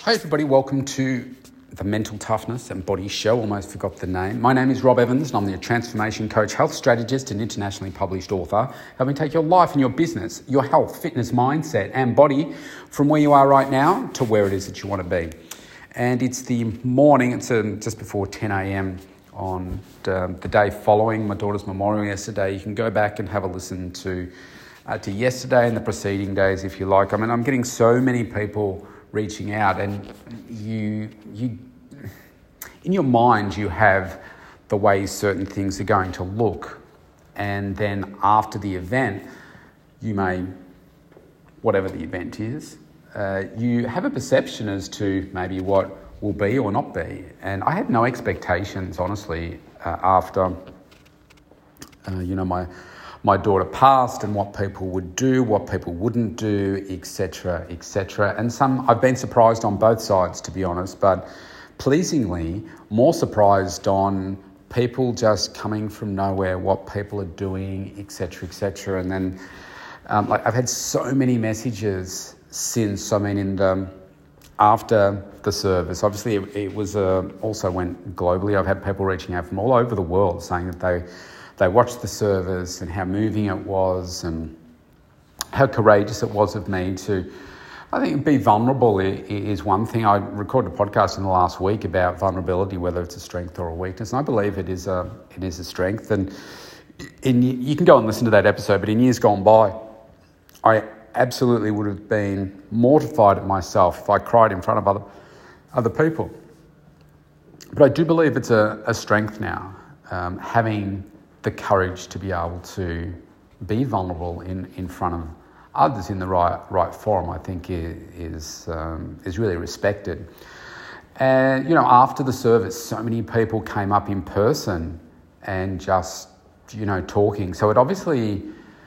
Hi everybody, welcome to the Mental Toughness and Body Show. Almost forgot the name. My name is Rob Evans and I'm the transformation coach, health strategist and internationally published author. Help me take your life and your business, your health, fitness, mindset and body from where you are right now to where it is that you want to be. And it's the morning, it's just before 10 a.m. on the day following my daughter's memorial yesterday. You can go back and have a listen to yesterday and the preceding days if you like. I mean, I'm getting so many people reaching out, and you in your mind you have the way certain things are going to look, and then after the event you may, whatever the event is, you have a perception as to maybe what will be or not be. And I had no expectations, honestly, after my daughter passed and what people would do, what people wouldn't do, etc., etc. And I've been surprised on both sides, to be honest, but pleasingly more surprised on people just coming from nowhere, what people are doing, etc., etc. And then I've had so many messages since, after the service. Obviously it was also went globally. I've had people reaching out from all over the world saying that they watched the service and how moving it was and how courageous it was of me to, I think, be vulnerable is one thing. I recorded a podcast in the last week about vulnerability, whether it's a strength or a weakness, and I believe it is a strength. And you can go and listen to that episode, but in years gone by, I absolutely would have been mortified at myself if I cried in front of other people. But I do believe it's a strength now, having the courage to be able to be vulnerable in front of others in the right forum, I think is really respected. And after the service, so many people came up in person and just talking. So it obviously,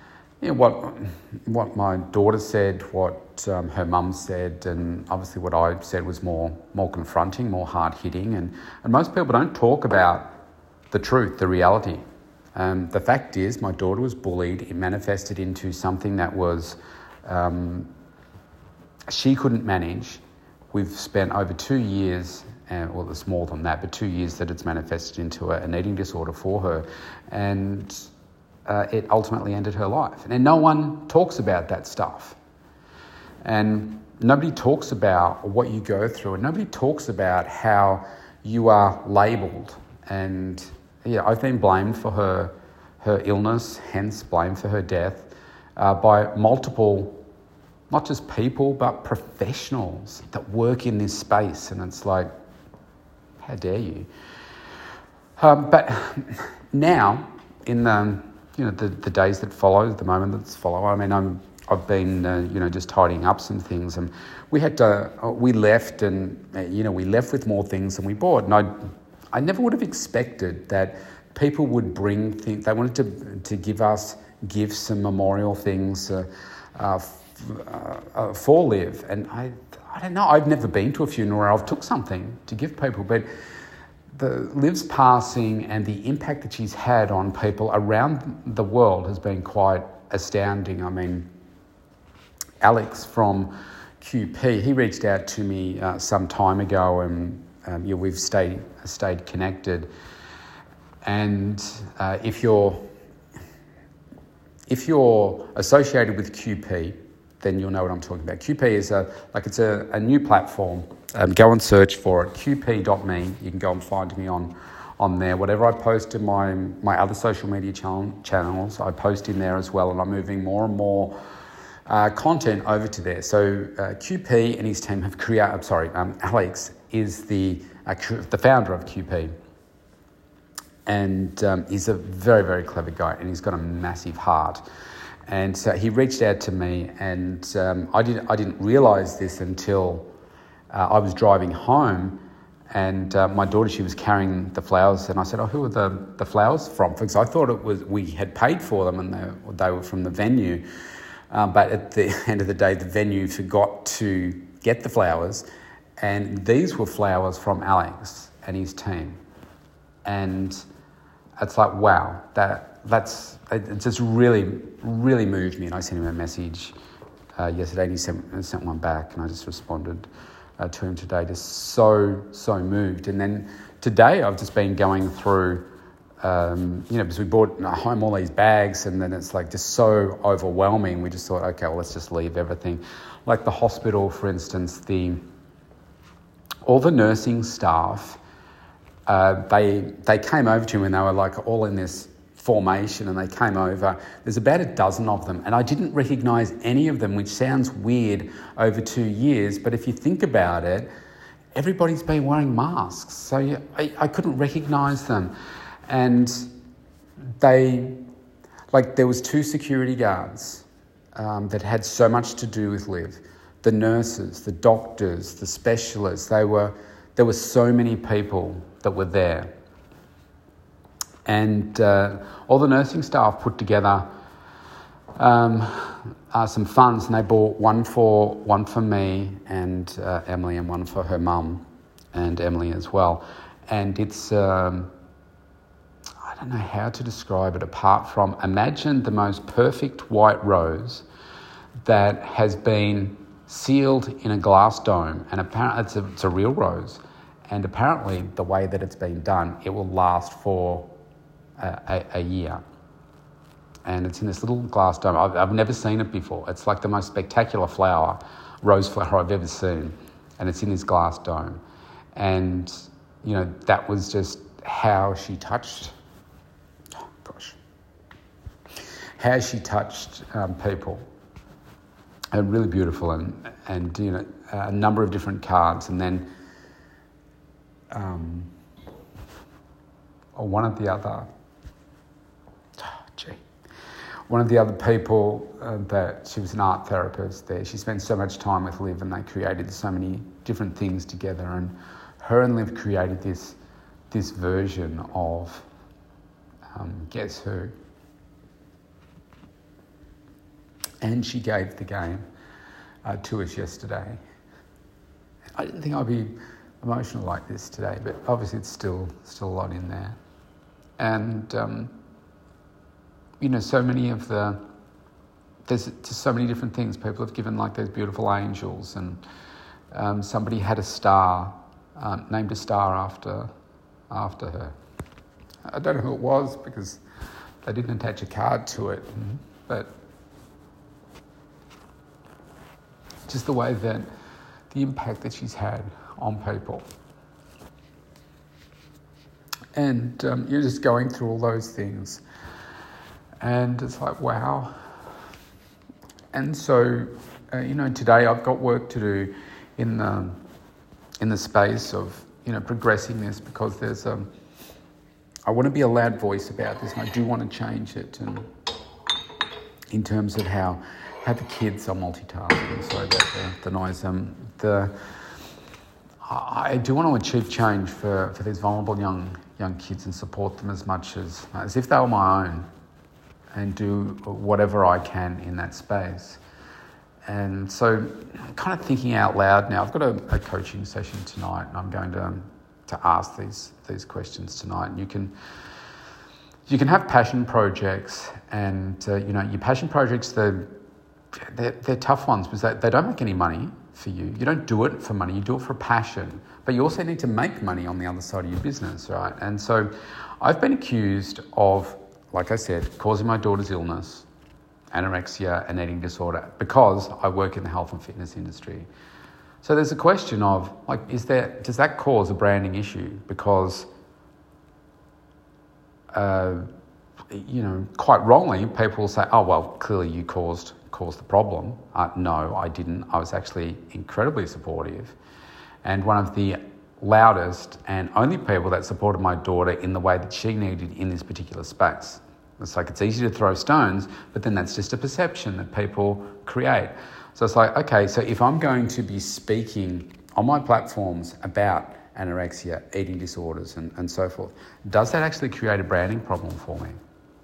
what my daughter said, what her mum said, and obviously what I said was more confronting, more hard hitting, and most people don't talk about the truth, the reality. The fact is, my daughter was bullied. It manifested into something that was she couldn't manage. We've spent over 2 years, well, it's more than that, but 2 years that it's manifested into an eating disorder for her, and it ultimately ended her life. And no one talks about that stuff. And nobody talks about what you go through, and nobody talks about how you are labelled. And I've been blamed for her illness, hence blamed for her death, by multiple, not just people, but professionals that work in this space. And it's like, how dare you? But now, in the days that follow, the moment that's follow, I mean, I've been just tidying up some things, and we left with more things than we bought, and I never would have expected that people would bring things. They wanted to give us gifts and memorial things for Liv. And I don't know, I've never been to a funeral where I've took something to give people, but Liv's passing and the impact that she's had on people around the world has been quite astounding. I mean, Alex from QP, he reached out to me some time ago, and we've stayed connected. And if you're associated with QP, then you'll know what I'm talking about. QP is it's a new platform. Go and search for it, qp.me. You can go and find me on there. Whatever I post in my other social media channels, I post in there as well, and I'm moving more and more content over to there. So QP and his team have Alex is the founder of QP, and he's a very, very clever guy, and he's got a massive heart. And so he reached out to me, and I didn't realise this until I was driving home, and my daughter, she was carrying the flowers, and I said, who are the flowers from? Because I thought we had paid for them, and they were from the venue. But at the end of the day, the venue forgot to get the flowers, and these were flowers from Alex and his team. And it's like, wow, it just really, really moved me. And I sent him a message yesterday, and he sent one back, and I just responded to him today, just so moved. And then today I've just been going through, because we brought home all these bags, and then it's like just so overwhelming. We just thought, okay, well, let's just leave everything. Like the hospital, for instance, all the nursing staff, they came over to me and they were like all in this formation, and they came over. There's about a dozen of them, and I didn't recognise any of them, which sounds weird over 2 years, but if you think about it, everybody's been wearing masks, so I couldn't recognise them. And there was 2 security guards that had so much to do with Liv. The nurses, the doctors, the specialists, there were so many people that were there. And all the nursing staff put together some funds, and they bought one for me and Emily, and one for her mum and Emily as well. And it's I don't know how to describe it apart from, imagine the most perfect white rose that has been sealed in a glass dome, and apparently it's a real rose, and apparently the way that it's been done, it will last for a year. And it's in this little glass dome. I've never seen it before. It's like the most spectacular rose flower I've ever seen, and it's in this glass dome. And that was just how she touched people. And really beautiful, and a number of different cards. And then one of the other people that she was an art therapist there. She spent so much time with Liv, and they created so many different things together. And her and Liv created this version of Guess Who. And she gave the game to us yesterday. I didn't think I'd be emotional like this today, but obviously it's still a lot in there. And so many of there's just so many different things. People have given like those beautiful angels, and somebody had a star, named a star after her. I don't know who it was because they didn't attach a card to it, but just the way that the impact that she's had on people. And you're just going through all those things. And it's like, wow. And so, today I've got work to do in the space of, progressing this, because I want to be a loud voice about this, and I do want to change it, and in terms of how the kids are multitasking, so that the noise, I do want to achieve change for these vulnerable young kids, and support them as much as if they were my own, and do whatever I can in that space. And so I'm kind of thinking out loud now. I've got a coaching session tonight, and I'm going to ask these questions tonight. And you can have passion projects, and your passion projects, they're tough ones because they don't make any money for you. You don't do it for money, you do it for passion. But you also need to make money on the other side of your business, right? And so I've been accused of, like I said, causing my daughter's illness, anorexia and eating disorder, because I work in the health and fitness industry. So there's a question of, does that cause a branding issue? Because, quite wrongly, people will say, oh, well, clearly you caused the problem. No, I didn't. I was actually incredibly supportive, and one of the loudest and only people that supported my daughter in the way that she needed in this particular space. It's like, it's easy to throw stones, but then that's just a perception that people create. So it's like, okay, so if I'm going to be speaking on my platforms about anorexia, eating disorders, and so forth, does that actually create a branding problem for me?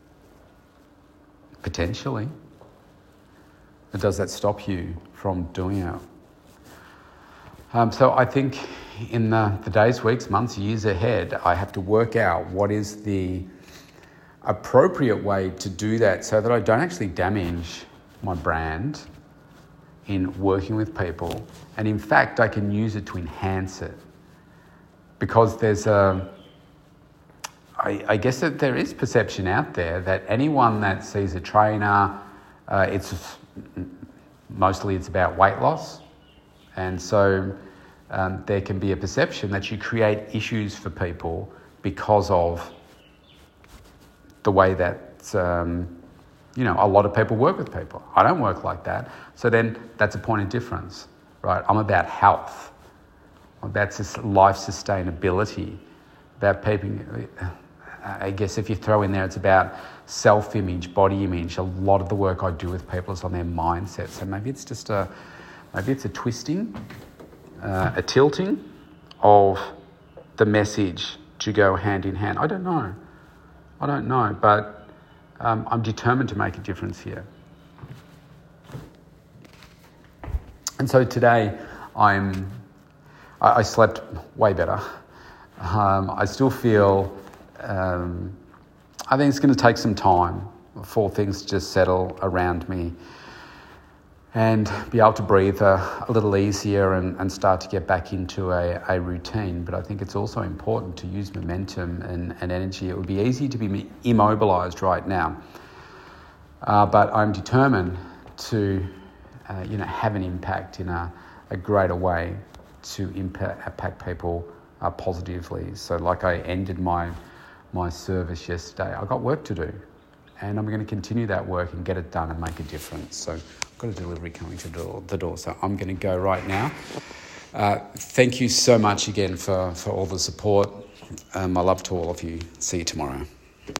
Potentially. But does that stop you from doing it? So I think in the days, weeks, months, years ahead, I have to work out what is the appropriate way to do that so that I don't actually damage my brand in working with people. And in fact, I can use it to enhance it. Because there's I guess that there is perception out there that anyone that sees a trainer, it's about weight loss. And so there can be a perception that you create issues for people because of the way that, a lot of people work with people. I don't work like that. So then that's a point of difference, right? I'm about health. That's life sustainability. About people, I guess if you throw in there, it's about self-image, body image. A lot of the work I do with people is on their mindset. So maybe it's just a twisting, a tilting of the message to go hand in hand. I don't know, but I'm determined to make a difference here. And so today I slept way better. I still feel, I think it's going to take some time for things to just settle around me and be able to breathe a little easier and start to get back into a routine. But I think it's also important to use momentum and energy. It would be easy to be immobilised right now. But I'm determined to, have an impact in a greater way to impact people positively. So like I ended my service yesterday, I've got work to do. And I'm going to continue that work and get it done and make a difference. So I've got a delivery coming to the door. So I'm going to go right now. Thank you so much again for all the support. My love to all of you. See you tomorrow.